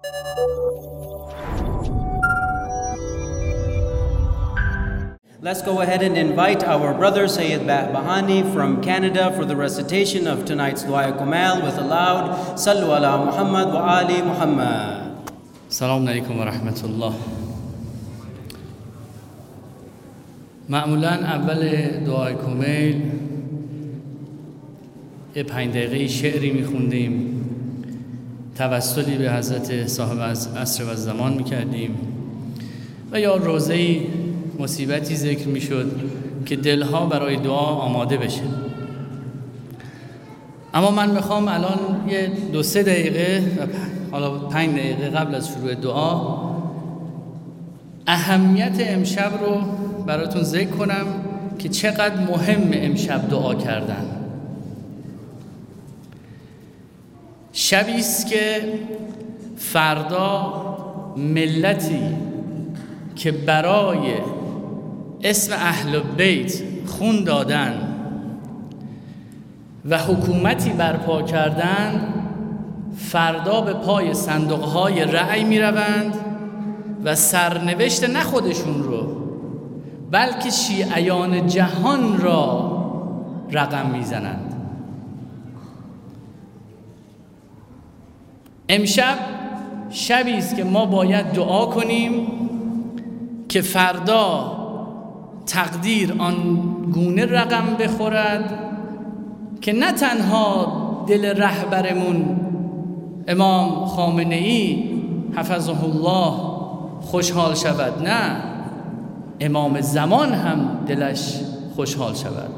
Let's go ahead and invite our brother Sayyid Bahani from Canada for the recitation of tonight's Dua Kumail with a loud Sallu ala Muhammad wa Ali Muhammad. Assalamu alaikum wa rahmatullah. معمولاً اول دعای کمیل یه 5 دقیقه شعری میخوندیم، توسلی به حضرت صاحب عصر و زمان میکردیم و یا روزه‌ای مصیبتی ذکر میشد که دلها برای دعا آماده بشه. اما من میخوام الان یه 2-3 دقیقه و حالا 5 دقیقه قبل از شروع دعا اهمیت امشب رو براتون ذکر کنم که چقدر مهم امشب دعا کردن. شبی است که فردا ملتی که برای اسم اهل بیت خون دادن و حکومتی برپا کردن، فردا به پای صندوق‌های رأی می‌روند و سرنوشت نه خودشون رو بلکه شیعیان جهان را رقم میزنند. امشب شبی است که ما باید دعا کنیم که فردا تقدیر آن گونه رقم بخورد که نه تنها دل رهبرمون امام خامنه‌ای حفظه الله خوشحال شود، نه امام زمان هم دلش خوشحال شود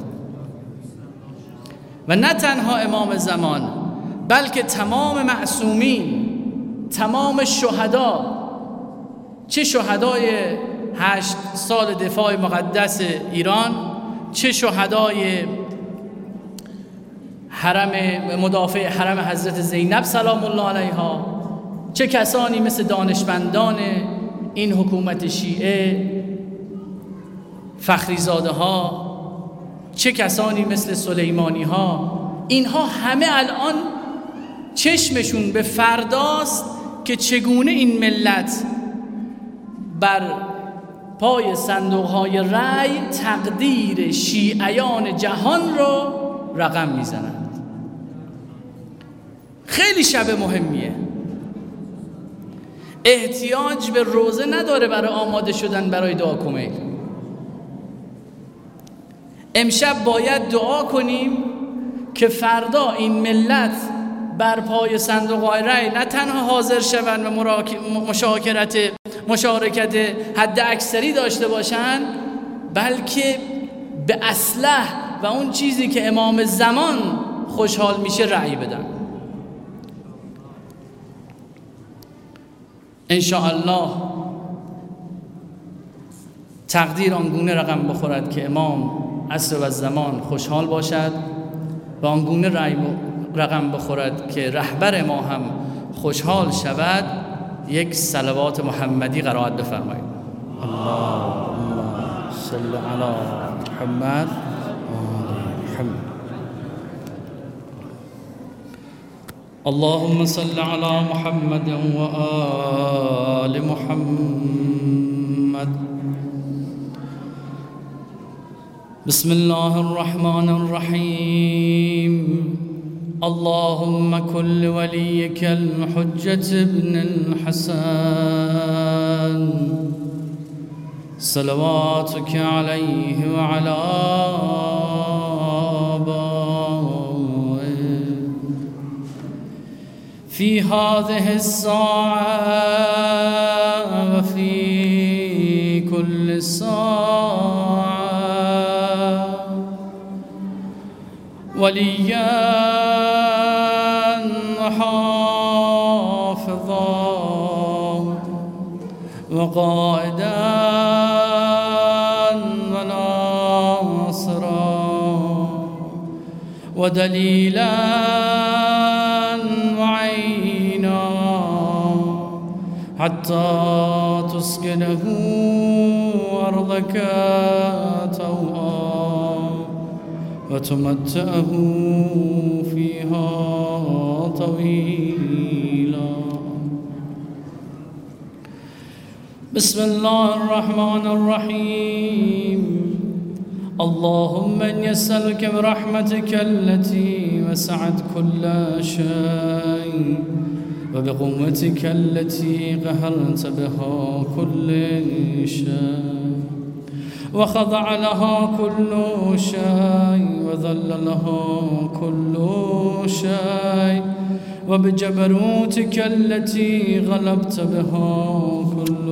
و نه تنها امام زمان بلکه تمام معصومین، تمام شهدا، چه شهدای 8 سال دفاع مقدس ایران، چه شهدای حرم مدافع حرم حضرت زینب سلام الله علیها، چه کسانی مثل دانشمندان این حکومت شیعه فخریزاده ها، چه کسانی مثل سلیمانی ها، اینها همه الان چشمشون به فرداست که چگونه این ملت بر پای صندوق‌های رأی تقدیر شیعیان جهان رو رقم میزنند. خیلی شب مهمیه. احتیاج به روزه نداره برای آماده شدن برای دعا کمیل. امشب باید دعا کنیم که فردا این ملت بر پای صندوق‌های رأی نه تنها حاضر شوند و مشارکت حد اکثری داشته باشند، بلکه به اصلح و اون چیزی که امام زمان خوشحال میشه رأی بدن. انشاءالله تقدیر آنگونه رقم بخورد که امام عصر و زمان خوشحال باشد و آنگونه رقم بخورد که رهبر ما هم خوشحال شود. یک صلوات محمدی قرائت بفرمایید. اللهم صل علی محمد اللهم صل على محمد وآل محمد. بسم الله الرحمن الرحيم. اللهم كن لوليك الحجة ابن الحسن صلواتك عليه وعلى آبائه في هذه الساعة وفي كل ساعة وليا وحافظا وقائدا وناصرا ودليلا وعينا حتى تسكنه أرضك طوعا وتمتعه فيها طويلا بسم الله الرحمن الرحيم. اللهم إني أسألك برحمتك التي وسعت كل شيء وبقوتك التي قهرت بها كل شيء وخضع لها كل شيء وذل لها كل شيء وبجبروتك التي غلبت بها كل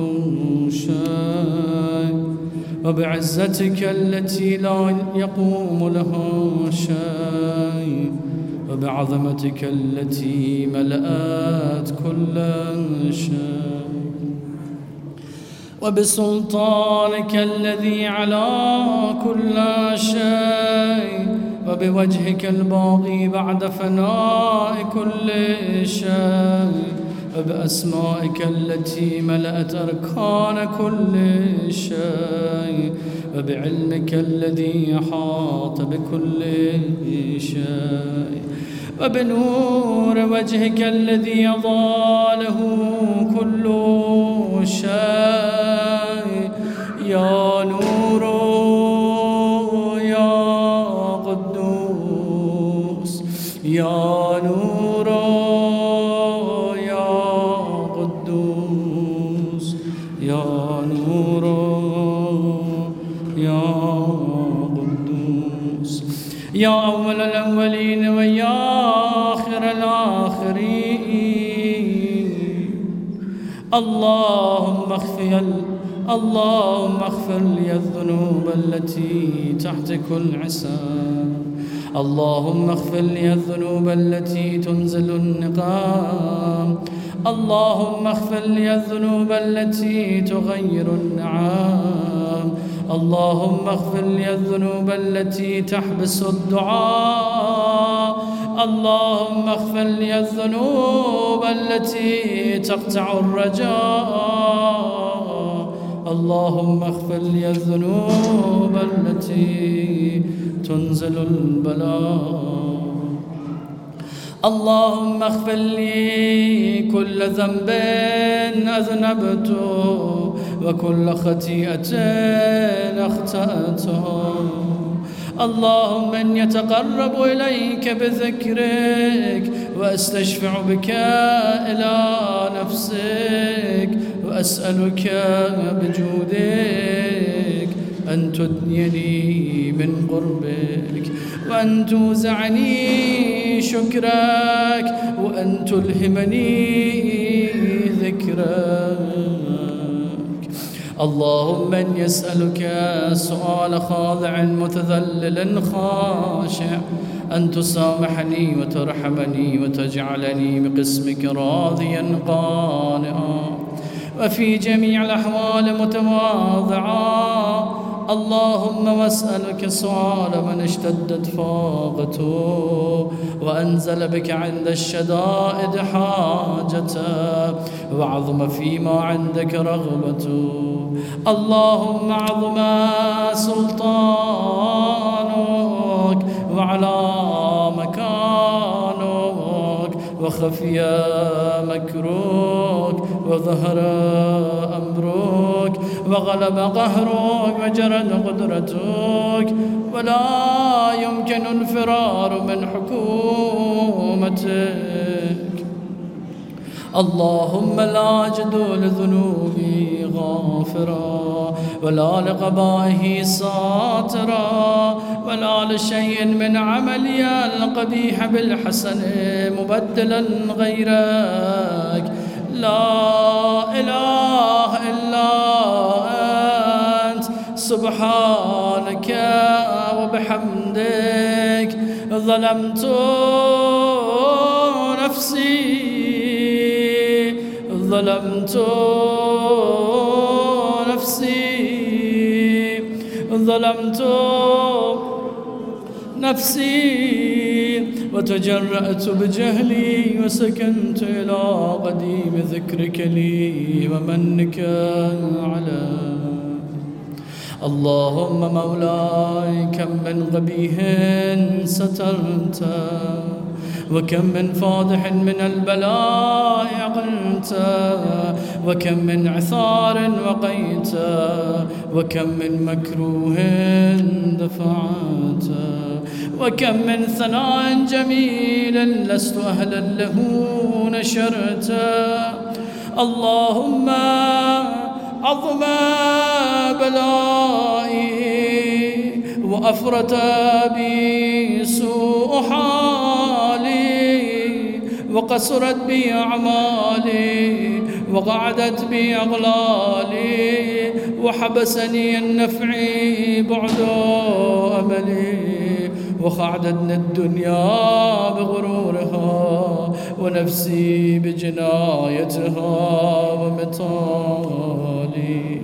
شيء وبعزتك التي لا يقوم لها شيء وبعظمتك التي ملأت كل شيء وبسلطانك الذي على كل شيء وبوجهك الباقي بعد فناء كل شيء وبأسمائك التي ملأت أركان كل شيء وبعلمك الذي أحاط بكل شيء وبنور وجهك الذي أضاله كل شيء يا نور يا قدوس يا نور يا قدوس يا نور يا قدوس يا أول الأولين ويا آخر الآخرين. اللهم اغفر لي الذنوب التي تحت كل عسى. اللهم اغفر لي الذنوب التي تنزل النقام. اللهم اغفر لي الذنوب التي تغير النعام. اللهم اغفر لي الذنوب التي تحبس الدعاء. اللهم اغفر لي الذنوب التي تقطع الرجاء. اللهم اغفر لي الذنوب التي تنزل البلاء. اللهم اغفر لي كل ذنب أذنبته وكل خطيئة أخطأته. اللهم إني أتقرب إليك بذكرك وأستشفع بك إلى نفسك وأسألك بجودك أن تدنيني من قربك وأن توزعني شكرك وأن تلهمني ذكرك. اللهم إني أسألك سؤال خاضع متذلل خاشع أن تسامحني وترحمني وتجعلني بقسمك راضيا قانعا وفي جميع الأحوال متواضعا. اللهم واسألك سؤال من اشتدت فاقته وأنزل بك عند الشدائد حاجته وعظم فيما عندك رغبته. اللهم عظم سلطانك وعلى مكانك وخفي مكروك وظهر أمرك وغلب قهرك وجرت قدرتك ولا يمكن الفرار من حكومتك. اللهم لا أجد لذنوبي غافرا ولا لقبائه ساترا ولا لشيء من عملي القبيح بالحسن مبدلا غيرك. لا إله إلا أنت سبحانك وبحمدك ظلمت نفسي ظلمت نفسي وتجرأت بجهلي وسكنت إلى قديم ذكرك لي ومنك علي. اللهم مولاي كم من قبيح سترت وكم من فاضح من البلاء أقلت، وكم من عثار وقيت، وكم من مكروه دفعت، وكم من ثناء جميل لست أهلا له نشرت. اللهم عظم بلائي وأفرت بي سوء حالي، وقصرت بي أعمالي، وقعدت بي أغلالي، وحبسني النفع بعد أملي، وخعدتني الدنيا بغرورها، ونفسي بجنايتها ومطالي.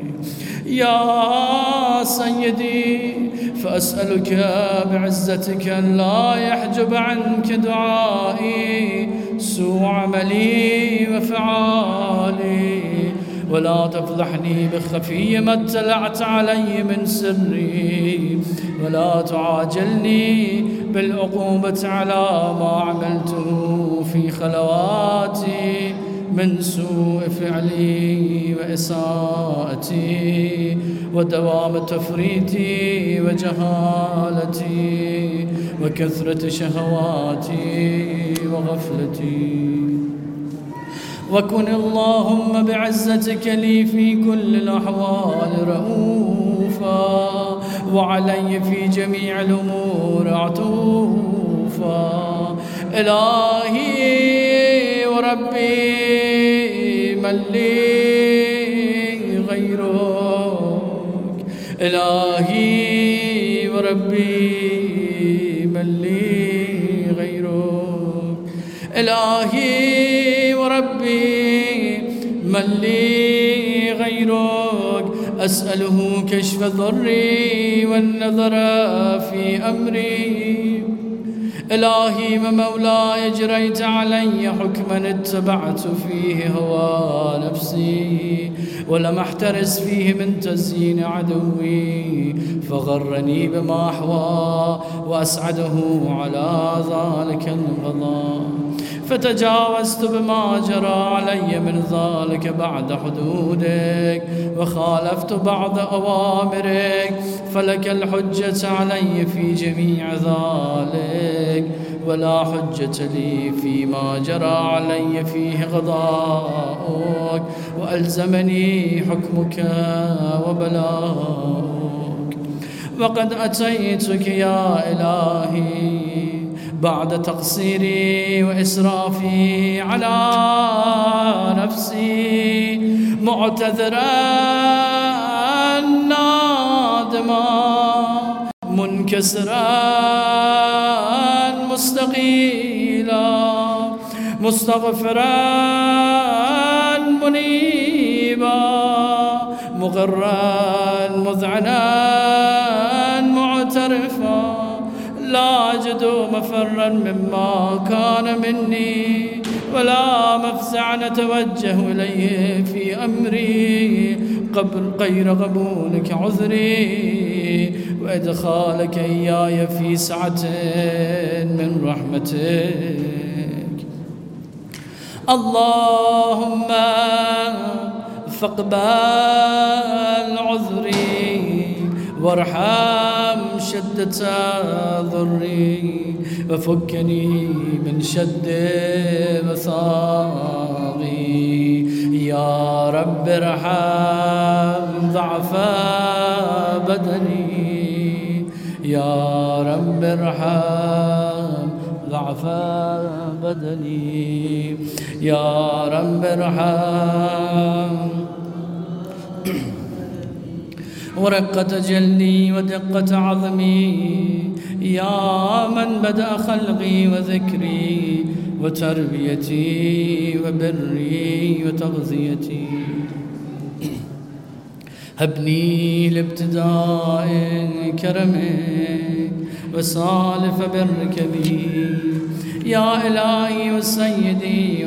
يا سيدي فأسألك بعزتك أن لا يحجب عنك دعائي سوء عملي وفعالي، ولا تفضحني بخفي ما اطلعت علي من سري، ولا تعاجلني بالعقوبة على ما عملته في خلواتي من سوء فعلي وإساءتي ودوام تفريطي وجهالتي وكثرة شهواتي وغفلتي. وكن اللهم بعزتك لي في كل الأحوال رؤوفا، وعلي في جميع الأمور عطوفا. إلهي وربي من لي غيرك، إلهي وربي من لي غيرك، إلهي وربي من لي غيرك. أسأله كشف ضري والنظر في أمري. إلهي ومولاي جريت علي حكما اتبعت فيه هوى نفسي، ولم احترس فيه من تزيين عدوي، فغرني بما أحوى وأسعده على ذلك القضاء. فتجاوزت بما جرى علي من ذلك بعد حدودك، وخالفت بعض أوامرك، فلك الحجة علي في جميع ذلك، ولا حجة لي فيما جرى علي فيه قضاؤك، وألزمني حكمك وبلاؤك. وقد أتيتك يا إلهي بعد تقصيري وإسرافي على نفسي، معتذرا نادما منكسرا مستقيلا، مستغفرا منيبا، مغرا مذعنا معترفا، لا أجد مفرا مما كان مني، ولا مفزعا أتوجه إليه في أمري غير قبولك عذري، وإدخالك إياي في سعة من رحمتك. اللهم فاقبل عذري، وارحم شدة ضري، وفكني من شد وثاقي. يا رب ارحم ضعف بدني، يا رب ارحم ضعف بدني، يا رب ارحم ورقة جلي ودقة عظمي. يا من بدأ خلقي وذكري وتربيتي وبري وتغذيتي، هبني لابتداء كرمك وسالف برك بي. يا إلهي وسيدي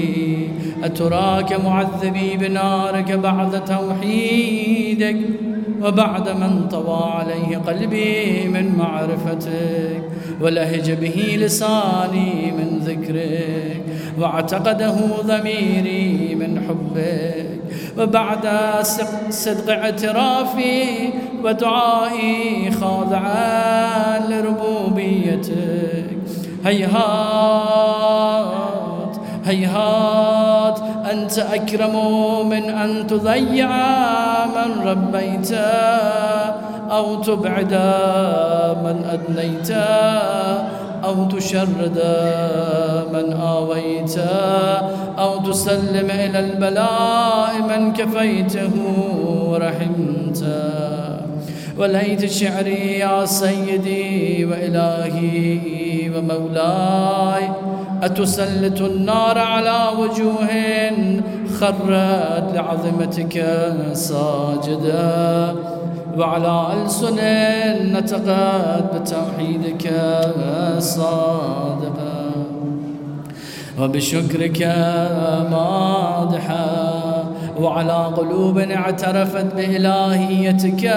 وربي، أتراك معذبي بنارك بعد توحيدك وبعد من طوى عليه قلبي من معرفتك ولهج به لساني من ذكرك واعتقده ضميري من حبك وبعد صدق اعترافي ودعائي خاضعا لربوبيتك هيهات هيهات أنت أكرم من أن تضيع من ربيت أو تبعد من أدنيت أو تشرد من آويت أو تسلم إلى البلاء من كفيته ورحمت وليت شعري يا سيدي وإلهي ومولاي أتسلط النار على وجوه خرت لعظمتك ساجدا وعلى ألسن نطقت بتوحيدك صادقا وبشكرك مادحا وعلى قلوب اعترفت بإلهيتك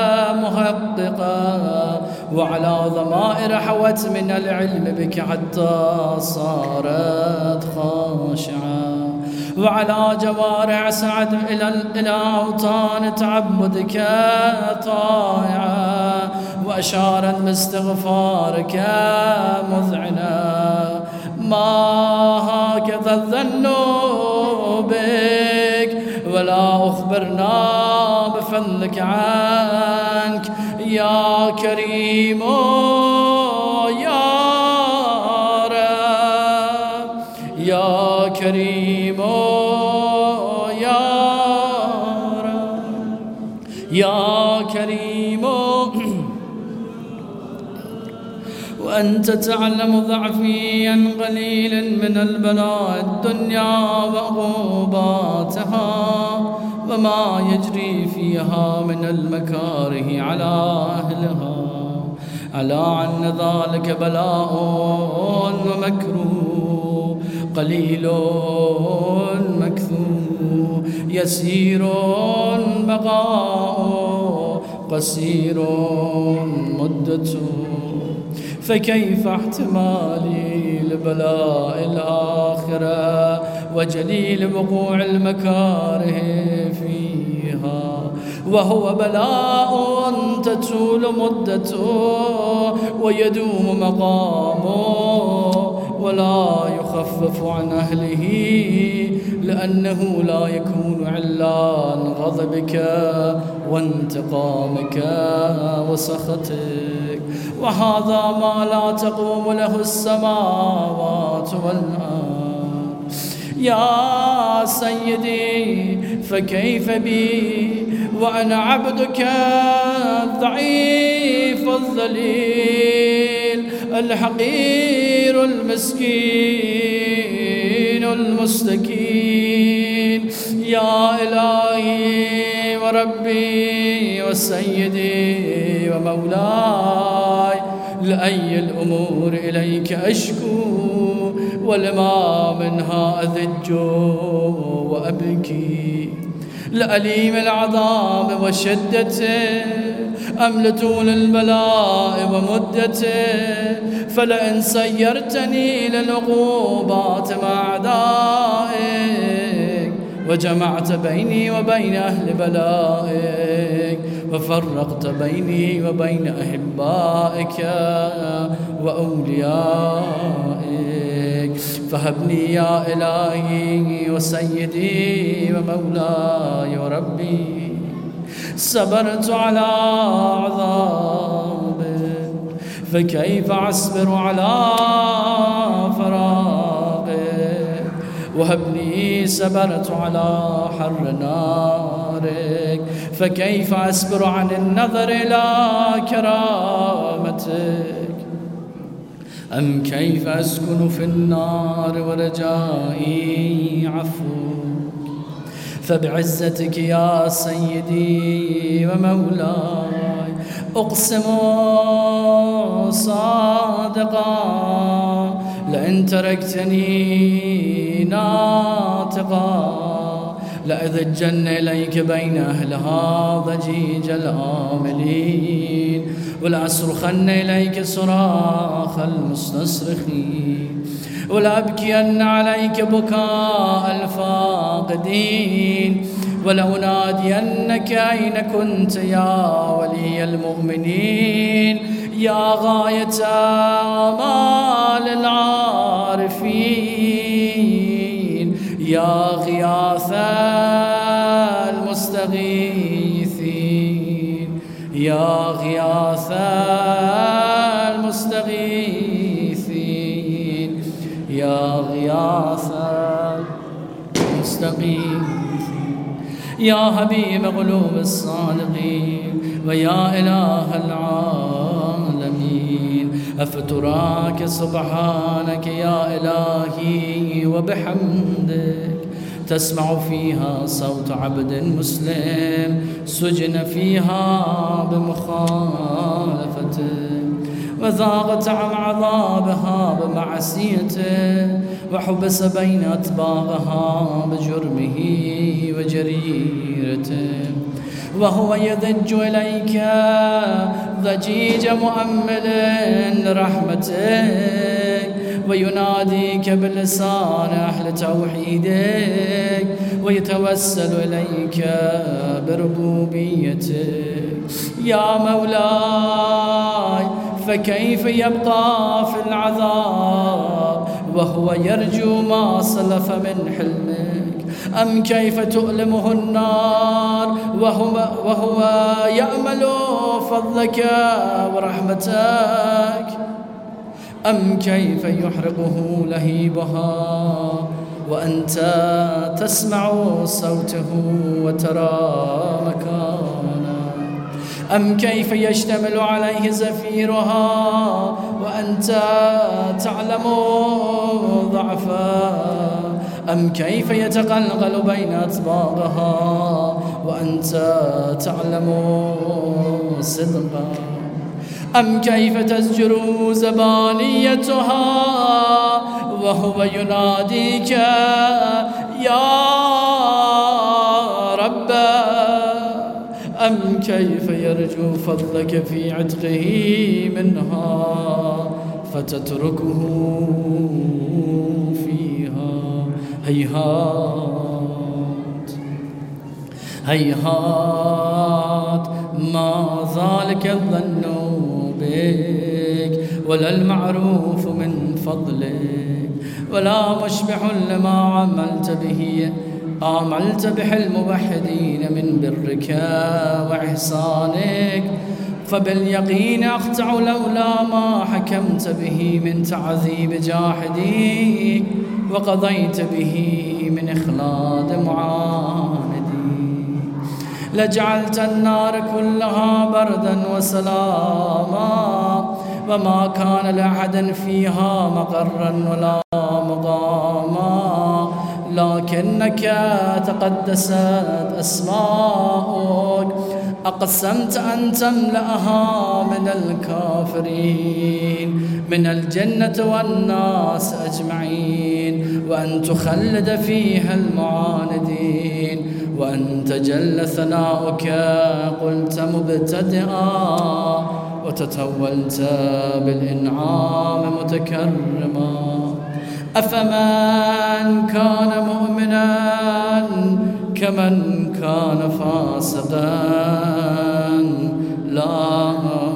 محققا وعلى ضمائر حوت من العلم بك حتى صارت خاشعة وعلى جوارح سعد إلى أوطان تعبدك طائعة وأشارت باستغفارك مذعنا ما هكذا الظن بك ولا أخبرنا بفضلك عنك يا كريم يا رب يا كريم يا رب يا كريم وأنت تعلم ضعفي عن قليل من البلاء الدنيا وعقوباتها وما يجري فيها من المكاره على أهلها ألا أن ذلك بلاء ومكروه قليل مكثور يسير بقاء قصير مدته فكيف احتمالي لبلاء الآخرة وجليل وقوع المكاره فيها وهو بلاء تطول مدته ويدوم مقامه ولا يخفف عن أهله لأنه لا يكون علان غضبك وانتقامك وسخطك وهذا ما لا تقوم له السماوات والأرض يا سيدي فكيف بي وأنا عبدك الضعيف الذليل الحقير المسكين المستكين يا إلهي وربي وسيدي ومولاي لأي الأمور إليك أشكو ولما منها أذج وأبكي لأليم العذاب وشدته أم لطول البلاء ومدته فلئن سيرتني للعقوبات مع أعدائك وجمعت بيني وبين أهل بلائك وفرقت بيني وبين أحبائك وأوليائك فهبني يا إلهي وسيدي ومولاي وربي صبرت على عذابك فكيف أصبر على فراقك وهبني صبرت على حر نارك فكيف أصبر عن النظر إلى كرامتك أم كيف أسكن في النار ورجائي عفوك فبعزتك يا سيدي ومولاي أقسم صادقا لئن تركتني ناطقا لأذجن إليك بين أهلها ضجيج الآملين ولأصرخن إليك صراخ المستصرخين ولأبكين عليك بكاء الفاقدين ولأنادينك أين كنت يا ولي المؤمنين يا غاية آمال العارفين يا غياث المستغيثين يا غياث المستغيثين يا غياث المستغيثين يا حبيب قلوب الصادقين ويا إله العالمين أفتراك سبحانك يا إلهي وبحمدك تسمع فيها صوت عبد مسلم سجن فيها بمخالفتك وذاق طعم عذابها بمعصيته وحبس بين أطباقها بجرمه وجريرته وهو يضج إليك ضجيج مؤمل رحمتك ويناديك بلسان أهل توحيدك ويتوسل إليك بربوبيتك يا مولاي فكيف يبقى في العذاب وهو يرجو ما سلف من حلمك أم كيف تؤلمه النار وهو يأمل فضلك ورحمتك أم كيف يحرقه لهيبها وأنت تسمع صوته وترى مكانه أم كيف يشتمل عليه زفيرها وأنت تعلم ضعفه أم كيف يتقلقل بين أطباقها وأنت تعلم صدقه أم كيف تزجر زبانيتها وهو يناديك يا رب أم كيف يرجو فضلك في عتقه منها فتتركه فيها هيهات هيهات ما ذلك الظن بك ولا المعروف من فضلك ولا مشبع لما عملت به الموحدين من برك وإحسانك فباليقين أخطع لولا ما حكمت به من تعذيب جاحديك وقضيت به من إخلاد معاندين لجعلت النار كلها بردا وسلاما وما كان لأحد فيها مقرا ولا مقاما لكنك تقدست أسماؤك أقسمت أن تملأها من الكافرين من الجنة والناس أجمعين وأن تخلد فيها المعاندين وأن تجل ثناؤك قلت مبتدئا وتتولت بالإنعام متكرما أفمن كان مؤمنا كمن كان فاسقا لا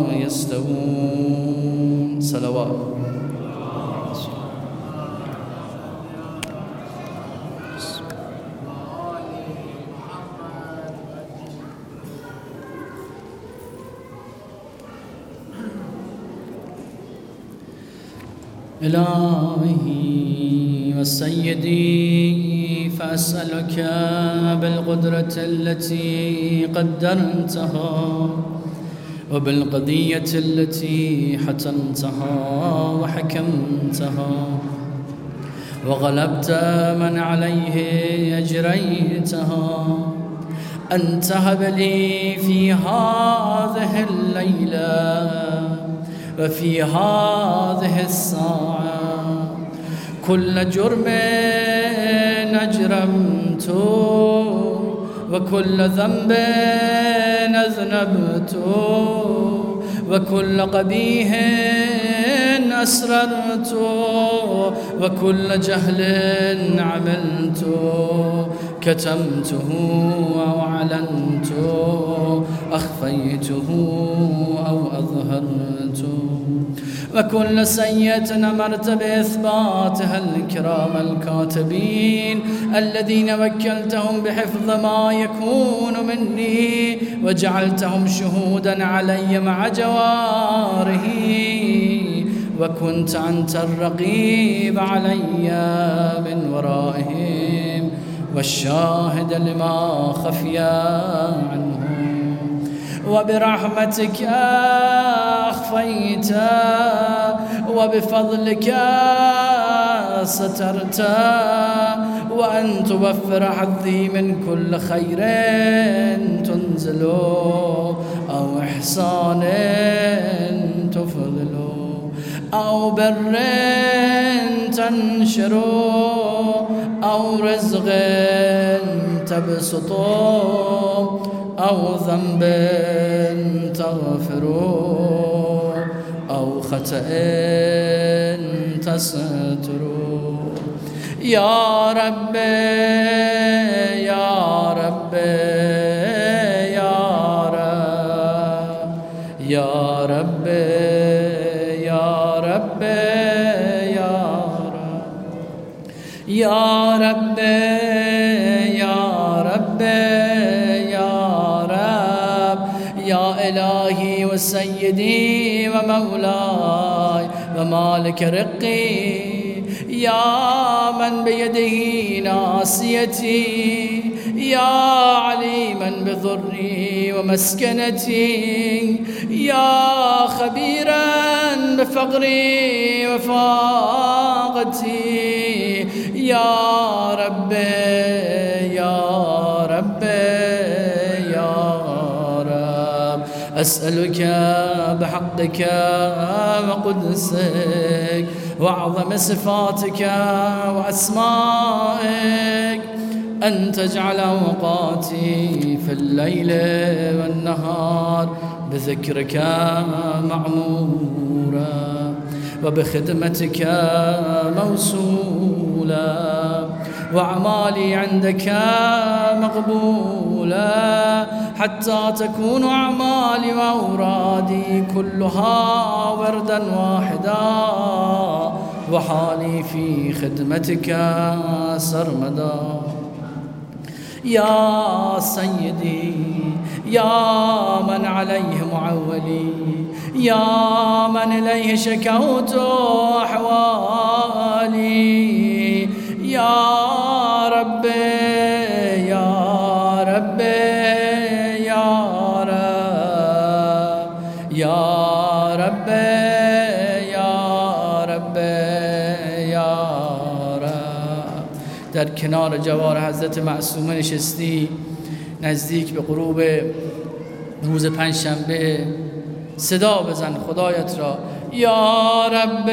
يستوون صلوات إلهي وسيدي فأسألك بالقدرة التي قدرتها وبالقضية التي حتمتها وحكمتها وغلبت من عليه أجريتها أن تهب لي في هذه الليلة وفي هذه الساعة كل جرم أجرمت وكل ذنب أذنبت وكل قبيح أسررت وكل جهل عملت كتمته أو علنت أخفيته أو أظهرت وكل سيئة أمرت بإثباتها الكرام الكاتبين الذين وكلتهم بحفظ ما يكون مني وجعلتهم شهودا علي مع جواره وكنت أنت الرقيب علي من ورائهم والشاهد لما خفي عنهم وبرحمتك أخفيت وبفضلك سترت وأن توفر حظي من كل خير تنزل أو إحسان تفضل أو بر تنشر أو رزق تبسط أو ذنب تغفر أو خطأ تستر يا رب يا رب يا رب يا رب يا رب يا رب يا رب يا رب يا إلهي وسيدي ومولاي ومالك رقي يا من بيده ناصيتي يا عليما بضري ومسكنتي يا خبيرا بفقري وفاقتي يا رب يا رب يا رب أسألك بحقك وقدسك وأعظم صفاتك وأسمائك أن تجعل أوقاتي في الليل والنهار بذكرك معمورا وبخدمتك موصولا وأعمالي عندك مقبولا حتى تكون أعمالي وأورادي كلها وردا واحدا وحالي في خدمتك سرمدا يا سيدي يا من عليه معولي يا من إليه شكوت أحوالي يا رب يا رب يا رب يا رب يا رب يا رب در کنار جوار حضرت معصومه نشستی نزدیک به غروب روز پنجشنبه صدا بزن خدایت را یا رب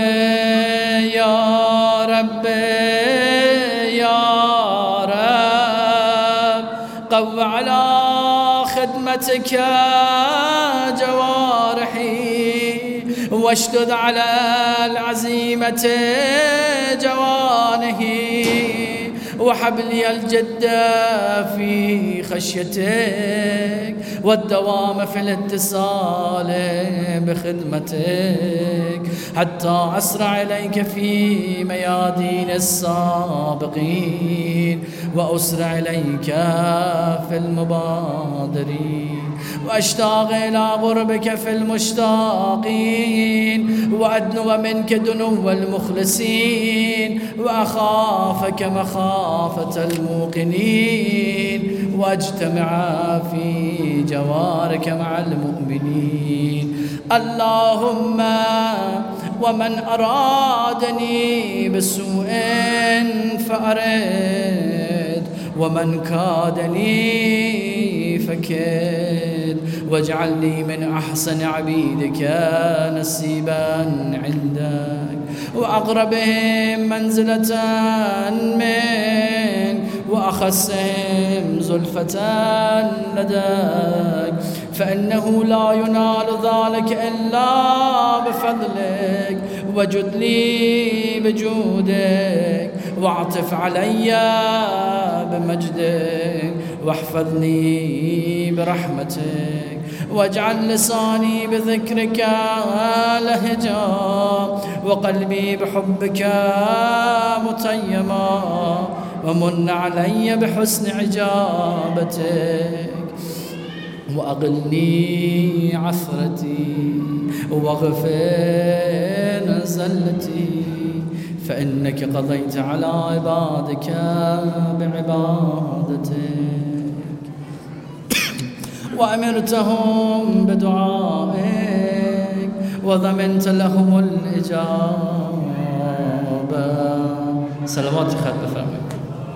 یا رب یا رب قو على خدمتك جوارحي واشدد على العزيمة جوانحي وهب لي الجد في خشيتك والدوام في الاتصال بخدمتك حتى أسرع إليك في ميادين السابقين وأسرع إليك في المبادرين وأشتاق إلى قربك في المشتاقين وأدنو منك دنو المخلصين وأخافك مخافة الموقنين وأجتمع في جوارك مع المؤمنين اللهم ومن أرادني بسوء فأرد ومن كادني فكد واجعلني من أحسن عبيدك نصيبا عندك وأقربهم منزلة منك وأخسهم زلفة لديك، فإنه لا ينال ذلك إلا بفضلك، وجد لي بجودك، واعطف علي بمجدك، واحفظني برحمتك، واجعل لساني بذكرك لهجا، وقلبي بحبك متيما، ومن علي بحسن عجابتك، وأغلني عثرتي، واغفر زلتي، فإنك قضيت على عبادك بعبادتك، وأمرتهم بدعائك، وضمنت لهم الإجابة. صلوات خط بفرمائك.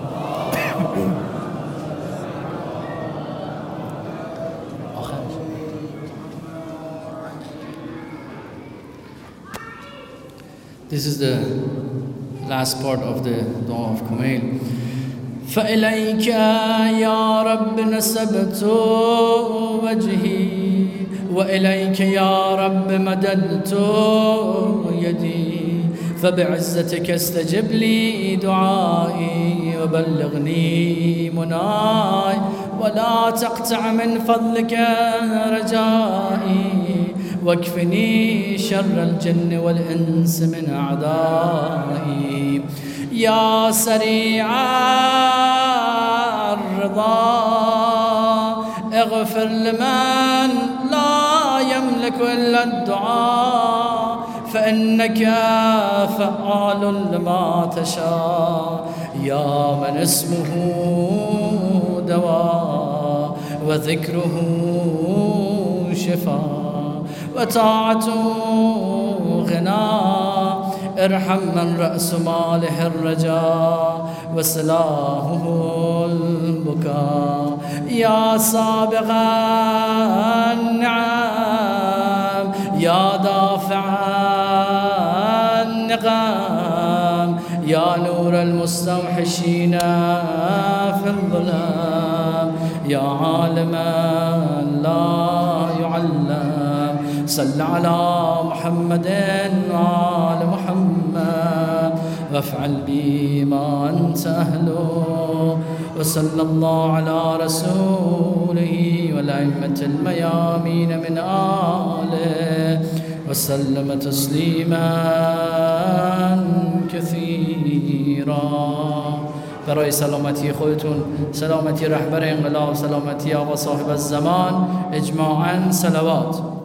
This is the last part of the Dua of Kumail. فإليك يا رب نسبت وجهي، وإليك يا رب مددت يدي، فبعزتك استجب لي دعائي، وبلغني مناي، ولا تقطع من فضلك رجائي، واكفني شر الجن والإنس من أعدائي. يا سريع الرضا اغفر لمن لا يملك إلا الدعاء، فإنك فعال لما تشاء، يا من اسمه دواء، وذكره شفاء، وطاعته غنى، ارحم من رأس ماله الرجاء، وسلاهه البكاء. يا سابغ النعم، يا دافع النقم، يا نور المستوحشين في الظلام، يا عالما لا يعلم، صل على محمد وآل محمد، وافعل بي ما أنت أهله، وصلى الله على رسوله والأئمة الميامين من آله، وسلم تسلیما كثيرا. برای سلامتی خودتون، سلامتی رهبر انقلاب، سلامتی آقا صاحب الزمان، اجماعاً صلوات.